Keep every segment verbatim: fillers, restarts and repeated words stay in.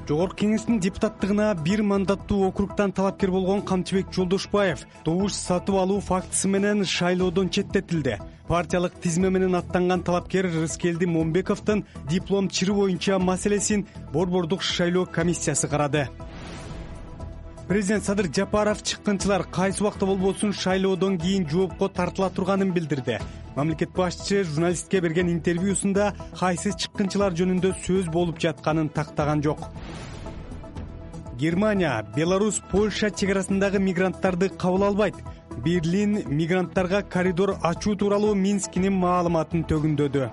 Жогорку Кеңештин депутаттыгына бир мандаттуу округдан талапкер болгон Камчыбек Жолдошбаев добуш сатып алуу фактысы менен шайлоодон четтетилди. Партиялык тизме менен аттанган талапкер Рыскелди Момбековдун диплом чыры боюнча маселесин Борбордук шайлоо комиссиясы карады. Президент Садыр Жапаров чыккынчылар кайсы убакта болбосун шайлоодон кийин жоопко тартыла турганын билдирди. Мамлекет башчысы журналистке берген интервьюсунда кайсы чыккынчылар жөнүндө сөз болуп жатканын тактаган жок. Германия, Беларусь, Польша чегарасындагы мигранттарды кабыл албайт. Берлин мигранттарга коридор ачуу тууралуу Минскинин маалыматын төгүндөдү.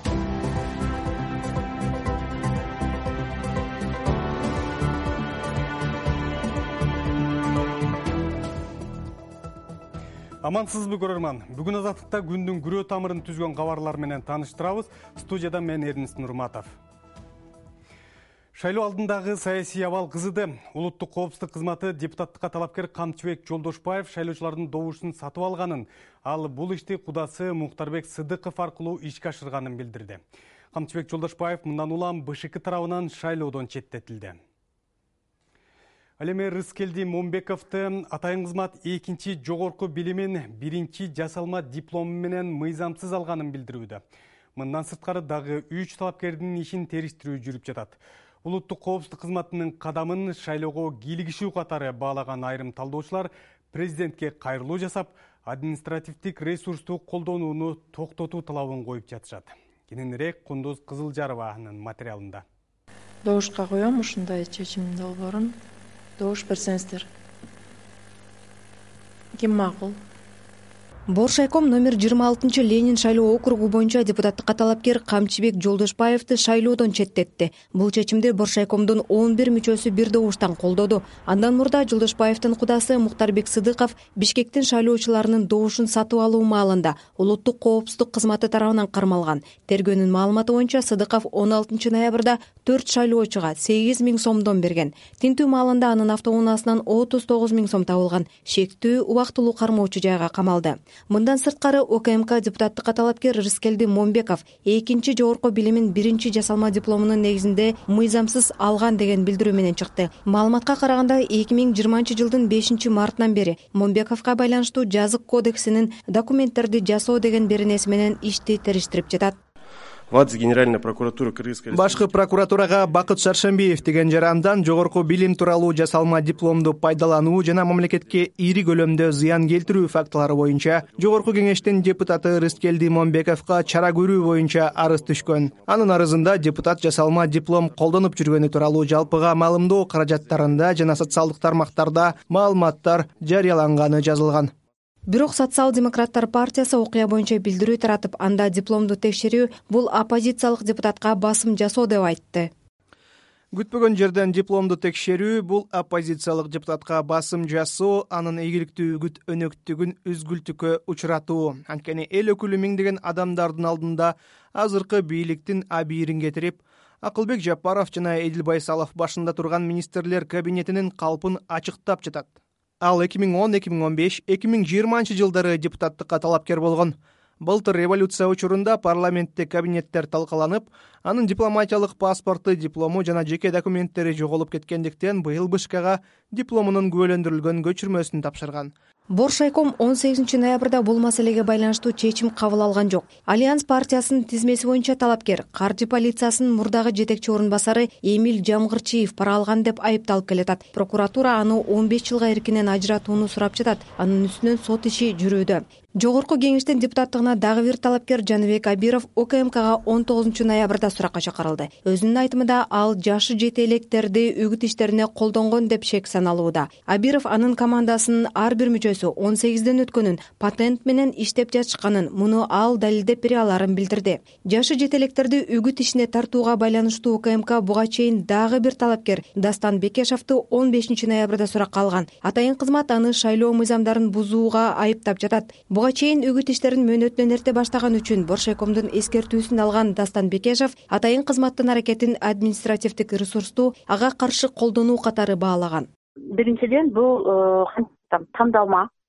Амансызбы көрөрман. Бүгүн азаттыкта күндүн күрөө тамырын түзгөн кабарлар менен тааныштырабыз. Студияда мен Эрнис Нурматов. Шайлоо алдындагы саясий абал кызыды. Улуттук коопсуздук кызматы депутаттыкка талапкер Камчыбек Жолдошбаев шайлоочулардын добушун сатып алганын, ал бул ишти кудасы Мухтарбек Сыдыков аркылуу ишке ашырганын билдирди. Камчыбек Жолдошбаев мындан улам БШК тарабынан шайлоодон четтетилди. Ал эми Рыскелди Момбековду атайын кызмат экинчи жогорку билимин биринчи жасалма диплому менен мыйзамсыз алганын билдирүүдө. Мындан сырткары дагы үч талапкердин ишин териштирүү жүрүп жатат. Улуттук коопсуздук кызматынын кадамын шайлоого кийлигишүү катары баалаган айрым талдоочулар президентке кайрылуу жасап, административдик ресурсту колдонууну токтотуу талабын коюп жатышат. Кененирээк Кундуз Кызылжарованын материалында. Добушка коем, ушундай чечим долбоорун добуш берсеңиздер. Ким макул? Боршайком номер жыйырма алтынчы Ленин шайлоо округу боюнча депутаттыкка талапкер Камчыбек Жолдошбаевди шайлоодон четтетти. Бул чечимди Боршайкомдун он бир мүчөсү бир добуштан колдоду. Андан мурда Жолдошбаевдин кудасы Мухтарбек Сыдыков Бишкектин шайлоочуларынын добушун сатып алуу маалында улуттук коопсуздук кызматы тарабынан кармалган. Тергөөнүн маалыматы боюнча Сыдыков он алтынчы ноябрда төрт шайлоочуга сегиз миң сомдон берген. Тинтүү маалында анын автоунаасынан отуз тогуз миң сом табылган. Шектүү убактылуу кармоочу жайга камалды. Мындан сырткары ОКМК депутаттыкка талапкер Рыскелди Момбеков экинчи жогорку билимин биринчи жасалма дипломунун негизинде мыйзамсыз алган деген билдирүү менен чыкты. Маалыматка караганда эки миң жыйырманчы жылдын бешинчи мартынан бери Момбековго байланыштуу жазык кодексинин документтерди жасоо деген беренеси менен ишти териштирип жатат. Башкы прокуратурага Бакыт Шаршембиев деген жарандан жогорку билим тууралуу жасалма дипломду пайдалануу жана мамлекетке ири көлөмдө зыян келтирүү фактылары боюнча жогорку кеңештин депутаты Рыскелди Момбековго чара көрүү боюнча арыз түшкөн. Анын арызында депутат жасалма диплом колдонуп жүргөнү тууралуу жалпыга маалымдоо каражаттарында жана социалдык тармактарда маалыматтар жарыяланганы жазылган. Бирок Социал-демократтар партиясы окуя боюнча билдирүү таратып, анда дипломду текшерүү бул оппозициялык депутатка басым жасоо деп айтты. Күтпөгөн жерден дипломду текшерүү бул оппозициялык депутатка басым жасоо, анын ийгиликтүү үгүт өнөктүгүн үзгүлтүккө учуратуу. Анткени эл өкүлү миңдеген адамдардын алдында азыркы бийликтин абийирин кетирип, Акылбек Жапаров жана Эдил Байсалов башында турган министрлер кабинетинин калпын ачыктап жатат. Ал эки миң он, эки миң он беш, эки миң жыйырманчы жылдары депутаттыкка талапкер болгон. Былтыр революция учурунда парламентте кабинеттер талкаланып, анын дипломатиялык паспорту, диплому жана жеке документтери жоголуп кеткендиктен быйыл БШКга дипломунун күбөлөндүрүлгөн көчүрмөсүн тапшырган. Боршайком он сегизинчи ноябрда бул маселеге байланыштуу чечим кабыл алган жок. Альянс партиясынын тизмеси боюнча талапкер каржы полициясынын мурдагы жетекчи орун басары Эмил Жамгырчиев пара алган деп айыпталып келатат. Прокуратура аны он беш жылга эркинен ажыратууну сурап жатат. Анын үстүнөн сот иши жүрүүдө. Жогорку кеңештин депутаттыгына дагы бир талапкер Жаныбек Абиров ОКМКга он тогузунчу ноябрда суракка чакырылды. Өзүнүн айтымында ал жашы жете электерди үгүт иштерине колдонгон деп шек саналууда. Абиров анын командасынын ар бир мүчөсү он сегизден өткөнүн, патент менен иштеп жатышканын, муну ал далилдеп бере аларын билдирди. Жашы жете электерди үгүт ишине тартууга байланыштуу ОКМК буга чейин дагы бир талапкер Дастан Бекешевди он бешинчи ноябрда суракка алган. Атайын кызмат аны шайлоо мыйзамдарын бузууга айыптап жатат. Буга чейин үгүт иштерин мөөнөтүнөн эрте баштаган үчүн Боршайкомдун эскертүүсүн алган Дастан Бекешев атайын кызматтын аракетин административдик ресурсту ага каршы колдонуу катары баалаган. Биринчиден бул тандалма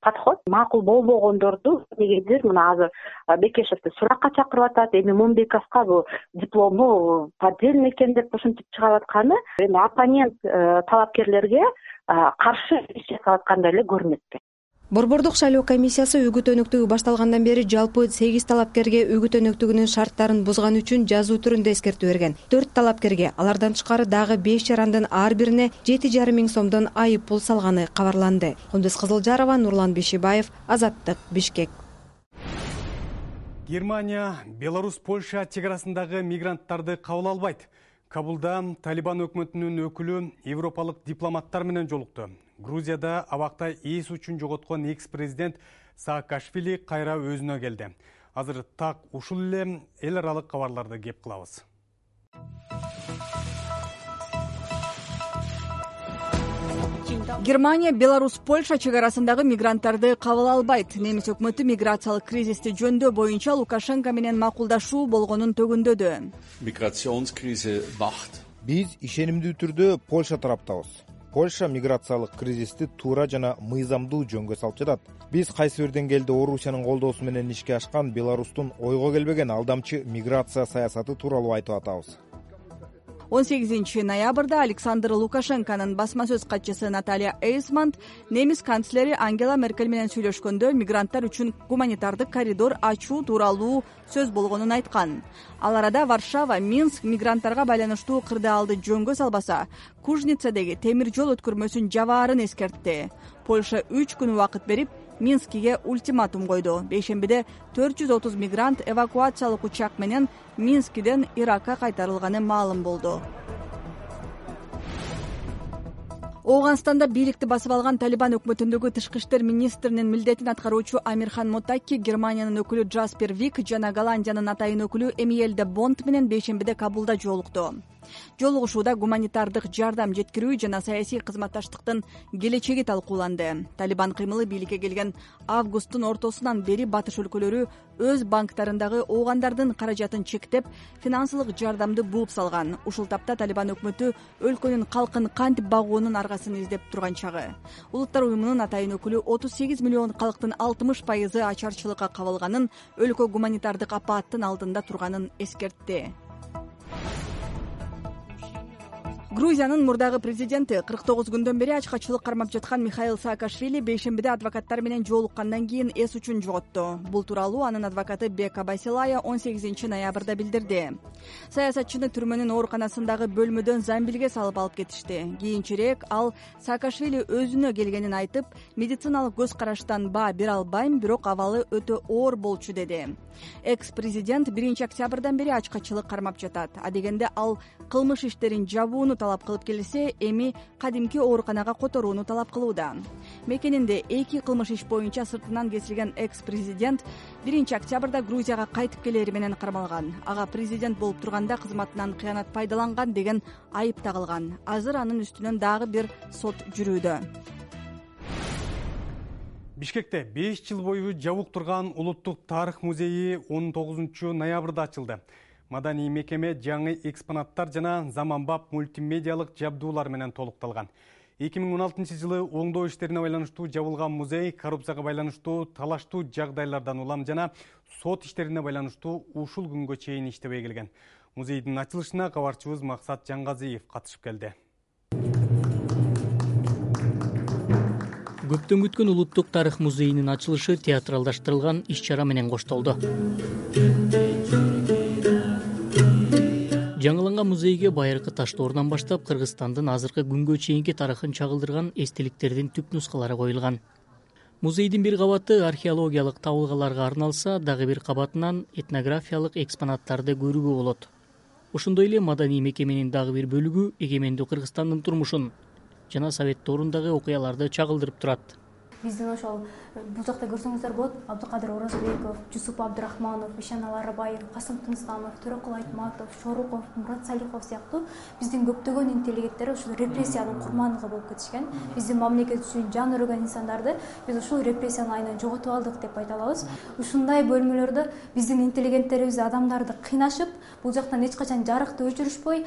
подход макул болбогондорду негедир мына азыр Бекешевди суракка чакырып атат. Эми Момбековго бул диплому поддельный экен деп ушинтип чыгып атканы эми оппонент талапкерлерге каршы иш жасап аткандай эле көрүнөт. Борбордук шайлоо комиссиясы үгүт өнөктүгү башталгандан бери жалпы сегиз талапкерге үгүт өнөктүгүнүн шарттарын бузган үчүн жазуу түрүндө эскертүү берген. төрт талапкерге, алардан тышкары дагы беш жарандын ар бирине жети жарым миң сомдон айып пул салганы кабарланды. Кундуз Кызылжарова, Нурлан Бишибаев, Азаттык, Бишкек. Германия, Беларусь, Польша чегарасындагы мигранттарды кабыл албайт. Кабулда Талибан өкмөтүнүн өкүлү европалык дипломаттар менен жолукту. Грузияда абакта эс үчүн жоготкон экс-президент Саакашвили кайра өзүнө келди. Азыр так ушул эле эл аралык кабарларды кеп кылабыз. Германия, Беларусь, Польша чегарасындагы мигранттарды кабыл албайт. Немис өкмөтү миграциялык кризисти жөндөө боюнча Лукашенко менен макулдашуу болгонун төгүндөдү. Миграционскризе wacht. Биз ишенимдүү түрдө Польша тараптабыз. Польша миграциялык кризисти туура жана мыйзамдуу жөнгө салып жатат. Биз кайсы бир деңгээлде Орусиянын колдоосу менен ишке ашкан Беларустун ойго келбеген алдамчы миграция саясаты тууралуу айтып атабыз. он сегизинчи ноябрда Александр Лукашенконун басма сөз катчысы Наталья Эйсман немис канцлери Ангела Меркель менен сүйлөшкөндө мигранттар үчүн гуманитардык коридор ачуу тууралуу сөз болгонун айткан. Ал арада Варшава, Минск мигранттарга байланыштуу кырдаалды жөнгө салбаса, Кужницадеги темир жол өткөрмөсүн жабаарын эскертти. Польша үч күн убакыт берип, Минскиге ультиматум койду. Бейшембиде төрт жүз отуз мигрант эвакуациялык учак менен Минскиден Иракка кайтарылганы маалым болду. Ооганстанда бийликти басып алган Талибан өкмөтүндөгү тышкы иштер министринин милдетин аткаруучу Амирхан Мотакки Германиянын өкүлү Джаспер Вик жана Голландиянын атайын өкүлү Эмиэль де Бонд менен бейшембиде Кабулда жолукту. Жолугушууда гуманитардык жардам жеткирүү жана саясий кызматташтыктын келечеги талкууланды. Талибан кыймылы бийликке келген августтун ортосунан бери батыш өлкөлөрү өз банктарындагы оогандардын каражатын чектеп, финансылык жардамды бууп салган. Ушул тапта Талибан өкмөтү өлкөнүн калкын кантип багуунун аргасын издеп турган чагы. Улуттар уюмунун атайын өкүлү отуз сегиз миллион калктын алтымыш пайызы ачарчылыкка кабылганын, өлкө гуманитардык апааттын алдында турганын эскертти. Грузиянын мурдагы президенти кырк тогуз күндөн бери ачкачылык кармап жаткан Михаил Саакашвили бейшембиде адвокаттар менен жолуккандан кийин эс үчүн жоготту. Бул тууралуу анын адвокаты Бека Басилая он сегизинчи ноябрда билдирди. Саясатчыны түрмөнүн ооруканасындагы бөлмөдөн Замбилге салып алып кетишти. Кийинчерээк ал Саакашвили өзүнө келгенин айтып, медициналык көз караштан баа бере албайм, бирок абалы өтө оор болчу деди. Экс-президент биринчи октябрдан бери ачкачылык кармап жатат. Адегенде ал кылмыш иштерин жабууну талап кылып келсе, эми кадимки ооруканага которууну талап кылууда. Мекенинде эки кылмыш иш боюнча сыртынан кесилген экс-президент биринчи октябрда Грузияга кайтып келери менен кармалган. Ага президент болуп турганда кызматынан кыянат пайдаланган деген айып тагылган. Азыр анын үстүнөн дагы бир сот жүрүүдө. Бишкекте беш жыл бою жабык турган Улуттук тарых музейи он тогузунчу ноябрда ачылды. Маданий мекеме жаңы экспонаттар жана заманбап мультимедиалык жабдуулар менен толукталган. эки миң он алтынчы жылы оңдоо иштерине байланыштуу жабылган музей коррупцияга байланыштуу талаштуу жагдайлардан улам жана сот иштерине байланыштуу ушул күнгө чейин иштебей келген. Музейдин ачылышына кабарчыбыз Максат Жаңгазиев катышып келди. Көптөн күткөн Улуттук тарых музейинин ачылышы театралдаштырылган иш-чара менен коштолду. Жаңыланган музейге байыркы Таштоорунан баштап Кыргызстандын азыркы күнгө чейинки тарыхын чагылдырган эстеликтердин түп нускалары коюлган. Музейдин бир кабаты археологиялык табылгаларга арналса, дагы бир кабатынан этнографиялык экспонаттарды көрүүгө болот. Ошондой эле маданий мекеменин дагы бир бөлүгү эгемендүү Кыргызстандын турмушун жана Совет доорундагы окуяларды чагылдырып турат. Биздин ошол бул жакта көрсөңүздөр болот, Абдыкадыр Оразбеков, Жусуп Абдрахманов, Ишан Аларбаев, Касым Тынстанов, Төрөкул Айтматов, Шоруков, Мурат Салихов сыяктуу биздин көптөгөн интеллигенттер ушул репрессиянын курмандыгы болуп кетишкен. Биздин мамлекет үчүн жан өргөн инсандарды биз ушул репрессиянын айынан жоготуп алдык деп айта алабыз. Ушундай бөлмөлөрдө биздин интеллигенттерибиз адамдарды кыйнашып, бул жактан эч качан жарыкты өчүрүшпөй,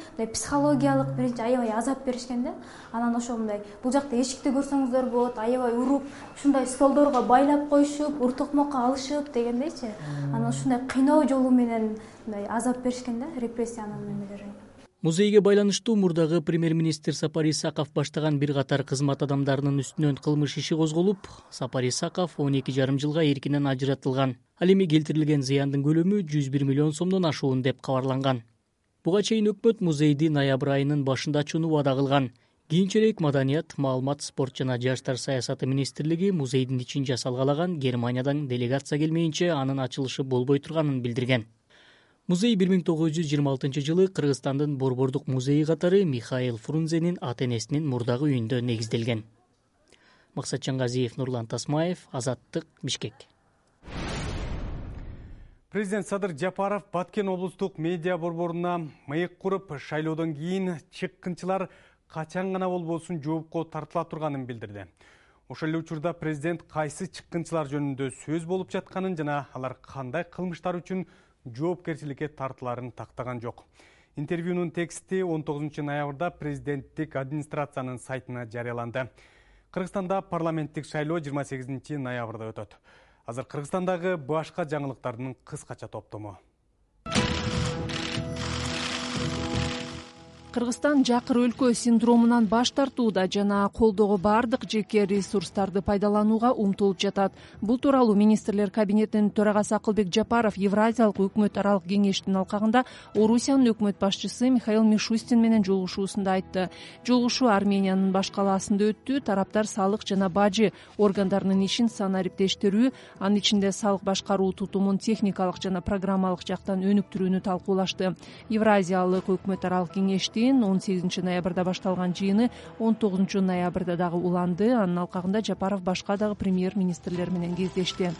психологиялык биринчи аябай азап беришкен да. Анан ошо мындай бул жакта эшикти көрсөңүздөр болот, аябай уруп, ушундай столдорго байлап коюшуп, ур токмокко алышып дегендейчи. Анан ушундай кыйноо жолу менен мындай азап беришкен да, репрессиянын немелери. Музейге байланыштуу мурдагы премьер-министр Сапар Исаков баштаган бир катар кызмат адамдарынын үстүнөн кылмыш иши козголуп, Сапар Исаков он эки жарым жылга эркинен ажыратылган. Ал эми келтирилген зыяндын көлөмү жүз бир миллион сомдон ашуун деп кабарланган. Буга чейин өкмөт музейди ноябрь айынын башында ачууну убада кылган. Кийинчерээк Маданият, маалымат, спорт жана жаштар саясаты министрлиги музейдин ичин жасалгалаган Германиядан делегация келмейинче анын ачылышы болбой турганын билдирген. Музей бир миң тогуз жүз жыйырма алтынчы жылы Кыргызстандын борбордук музейи катары Михаил Фрунзенин ата-энесинин мурдагы үйүндө негизделген. Максатжан Газиев, Нурлан Тасмаев, Азаттык, Бишкек. Президент Садыр Жапаров Баткен облустук медиа борборуна мыйык куруп, шайлоодон кийин чыккынчылар качан гана болбосун жоопко тартыла турганын билдирди. Ошол эле учурда президент кайсы чыккынчылар жөнүндө сөз болуп жатканын жана алар кандай кылмыштар үчүн жоопкерчиликке тартыларын тактаган жок. Интервьюнун тексти он тогузунчу ноябрда президенттик администрациянын сайтына жарыяланды. Кыргызстанда парламенттик шайлоо жыйырма сегизинчи ноябрда өтөт. Азыр Кыргызстандагы башка жаңылыктардын кыскача топтому. Кыргызстан жакыр өлкө синдромунан баш тартууда жана колдогу бардык жеке ресурстарды пайдаланууга умтулуп жатат. Бул тууралуу министрлер кабинетинин төрагасы Акылбек Жапаров Евразиялык өкмөт аралык кеңештин алкагында Орусиянын өкмөт башчысы Михаил Мишустин менен жолугушуусунда айтты. Жолугушуу Армениянын баш калаасында өттү. Тараптар салык жана бажы органдарынын ишин санариптештирүү, анын ичинде салык башкаруу тутумун техникалык жана программалык жактан өнүктүрүүнү талкуулашты. Евразиялык өкмөт аралык кеңештин он сегизинчи ноябрда башталган жыйыны он тогузунчу ноябрда дагы уланды. Анын алкагында Жапаров башка дагы премьер-министрлер менен кездешти.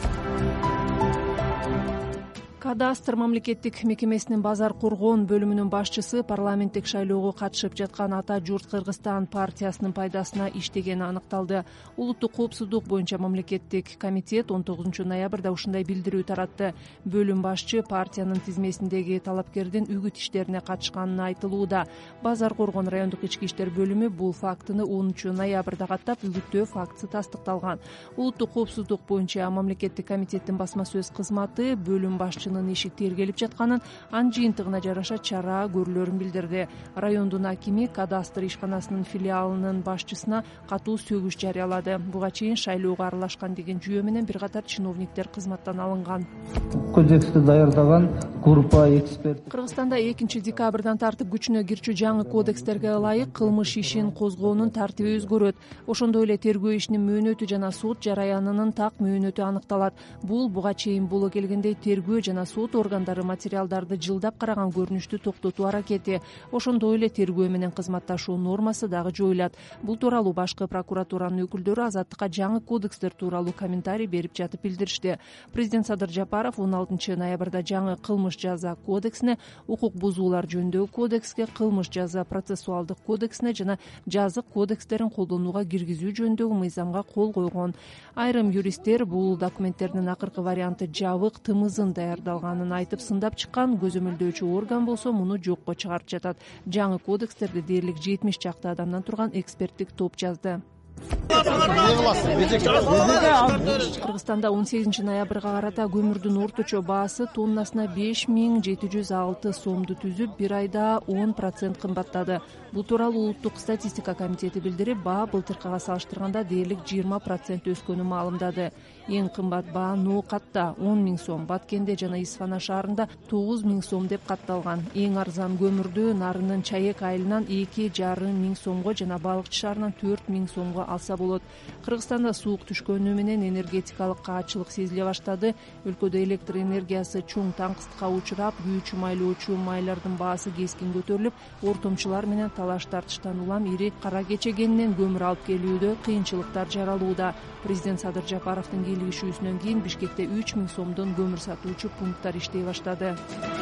Кадастр мамлекеттик мекемесинин базар коргоон бөлүмүнүн башчысы парламенттик шайлоого катышып жаткан Ата журт Кыргызстан партиясынын пайдасына иштегени аныкталды. Улуттук коопсуздук боюнча мамлекеттик комитет он тогузунчу ноябрда ушундай билдирүү таратты. Бөлүм башчы партиянын тизмесиндеги талапкердин үгүт иштерине катышканын айтылууда. Базар коргоон райондук ички иштер бөлүмү бул фактыны онунчу ноябрда каттап, үгүттөө фактысы тастыкталган. Улуттук коопсуздук боюнча мамлекеттик комитеттин басма сөз кызматы бөлүм башчынын иши тергелип жатканын, анын жыйынтыгына жараша чара көрүлөрүн билдирди. Райондун акими кадастр ишканасынын филиалынын башчысына катуу сөгүш жарыялады. Буга чейин шайлоого аралашкан деген жүйө менен бир катар чиновниктер кызматтан алынган. Кодексти даярдаган группа эксперт. Кыргызстанда экинчи декабрдан тартып күчүнө кирчү жаңы кодекстерге ылайык кылмыш ишин козгоонун тартиби өзгөрөт. Ошондой эле тергөө ишинин мөөнөтү жана сот жараянынын так мөөнөтү аныкталат. Бул буга чейин боло келгендей тергөө жана сот органдары материалдарды жылдап караган көрүнүштү токтотуу аракети. Ошондой эле тергөө менен кызматташуу нормасы дагы жоюлат. Бул тууралуу башкы прокуратуранын өкүлдөрү Азаттыкка жаңы кодекстер тууралуу комментарий берип жатып билдиришти. Президент Садыр Жапаров он алтынчы ноябрда жаңы кылмыш жаза кодексине, укук бузуулар жөнүндөгү кодекске, кылмыш жаза процессуалдык кодексине жана жазык кодекстерин колдонууга киргизүү жөнүндөгү мыйзамга кол койгон. Айрым юристтер бул документтердин акыркы варианты жабык, тымызын даярдалганын айтып, сындап чыккан көзөмөлдөөчү орган болсо муну жокко чыгарып жатат. Жаңы кодекстерди дээрлик жетимиш чакты адамдан турган эксперттик топ жазды. Кыргызстанда он сегизинчи ноябрга карата көмүрдүн орточо баасы тоннасына беш миң жети жүз алты сомду түзүп, бир айда он процент кымбаттады. Бул тууралуу улуттук статистика комитети билдирип, баа былтыркыга салыштырганда дээрлик жыйырма процент өскөнүн маалымдады. Эң кымбат баа Ноокатта он миң сом, Баткенде жана Исфана шаарында тогуз миң сом деп катталган. Эң арзан көмүрдү Нарынын Чаек айылынан эки жарым миң сомго жана Балыкчы шаарынан төрт миң сомго алса болот. Кыргызстанда суук түшкөнү менен энергетикалык каачылык сезиле баштады. Өлкөдө электр энергиясы чоң таңкыстыкка учурап, күйүүчү майлоочу майлардын баасы кескин көтөрүлүп, ортомчулар менен талаш тартыштан улам ири кара кечегенинен көмүр алып келүүдө кыйынчылыктар жаралууда. Президент Садыр Жапаровдун кийлигишүүсүнөн кийин Бишкекте үч миң сомдон көмүр сатуучу пункттар иштей баштады.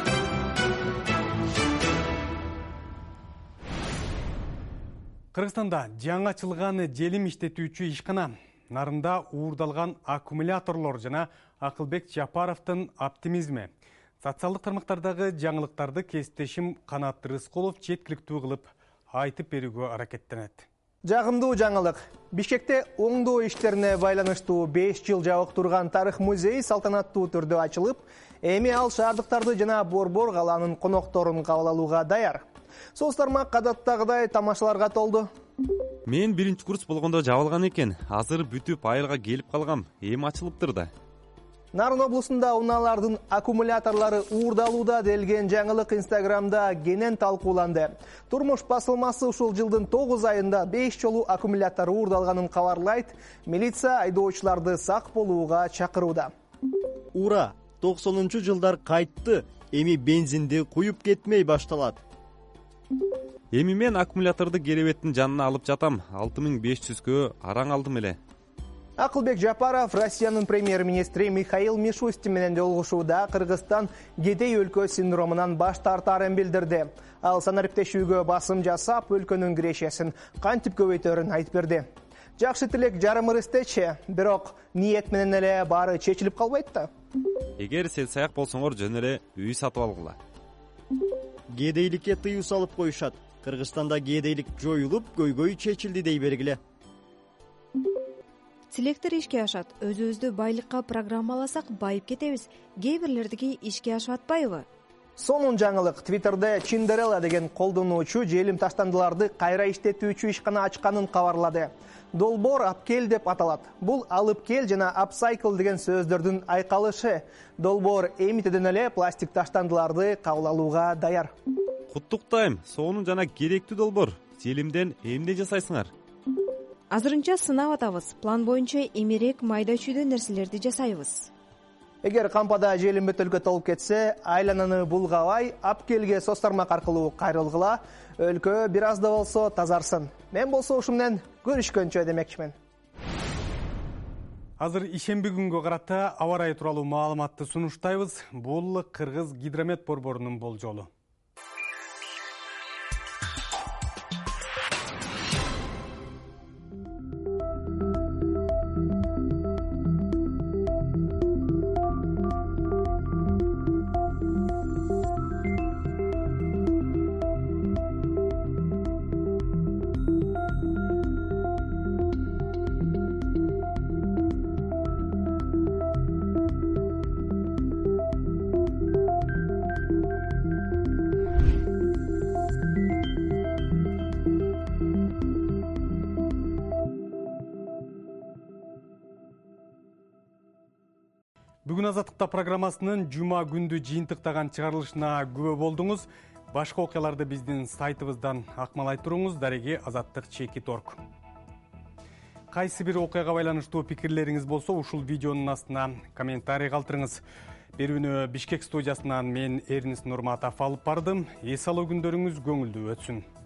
Кыргызстанда жаңы ачылган желим иштетүүчү ишкана Нарында уурдалган аккумуляторлор жана Акылбек Жапаровдун оптимизми. Социалдык тармактардагы жаңылыктарды кесиптешим Канат Рыскулов четкиликтүү кылып айтып берүүгө аракеттенет. Жагымдуу жаңылык. Бишкекте оңдоо иштерине байланыштуу беш жыл жабык турган тарых музейи салтанаттуу түрдө ачылып, эми ал шаардыктарды жана Борбор калаанын конокторун кабыл алууга даяр. Соц тармак кадаттагыдай тамашаларга толду. Мен биринчи курс болгондо жабылган экен. Азыр бүтүп айылга келип калгам. Эми ачылыптыр да. Нарын облусунда унаалардын аккумуляторлору уурдалууда делген жаңылык Инстаграмда кенен талкууланды. Турмуш басылмасы ушул жылдын тогуз айында беш жолу аккумулятор уурдалганын кабарлайт. Милиция айдоочуларды сак болууга чакырууда. Ура, токсонунчу жылдар кайтты. Эми бензинди куюп кетмей башталат. Эми мен аккумуляторду керебеттин жанына алып жатам. алты миң беш жүзгө араң алдым эле. Акылбек Жапаров Россиянын премьер-министри Михаил Мишустин менен жолугушууда Кыргызстан кедей өлкө синдромунан баш тартаарын билдирди. Ал санариптешүүгө басым жасап, өлкөнүн кирешесин кантип көбөйтөрүн айтып берди. Жакшы тилек жарым ырыстечи, бирок ниет менен эле баары чечилип калбайт да. Эгер сел саяк болсоңор жөн эле үй сатып алгыла. Кедейликке тыюу салып коюшат. Кыргызстанда кедейлик жоюлуп, көйгөй чечилди дей бергиле. Тилектер ишке ашат. Өзүбүздү байлыкка программаласак байып кетебиз. Кээ бирлердики ишке ашып атпайбы? Сонун жаңылык. Твиттерде Чиндерелла деген колдонуучу желим таштандыларды кайра иштетүүчү ишкана ачканын кабарлады. Долбоор апкел деп аталат. Бул алып кел жана апсайкл деген сөздөрдүн айкалышы. Долбоор эмитеден эле пластик таштандыларды кабыл алууга даяр. Куттуктайм. Сонун жана керектүү долбоор. Желимден эмне жасайсыңар? Азырынча сынап атабыз. План боюнча эмерек майда чүйдө нерселерди жасайбыз. Эгер кампада желим бөтөлгө толуп кетсе, айлананы булгабай, апкелге соц тармак аркылуу кайрылгыла, өлкө бир аз да болсо тазарсын. Мен болсо ушу менен көрүшкөнчө демекчимин. Азыр ишемби күнгө карата аба ырайы тууралуу маалыматты сунуштайбыз. Бул Кыргыз гидромет борборунун болжолу. Бүгүн Азаттыкта программасынын жума күндү жыйынтыктаган чыгарылышына күбө болдуңуз. Башка окуяларды биздин сайтыбыздан акмалай туруңуз. Дареги Азаттык чеки торг. Кайсы бир окуяга байланыштуу пикирлериңиз болсо, ушул видеонун астына комментарий калтырыңыз. Берүүнү Бишкек студиясынан мен Эрнис Нурматов алып бардым. Эс алуу күндөрүңүз көңүлдүү өтсүн.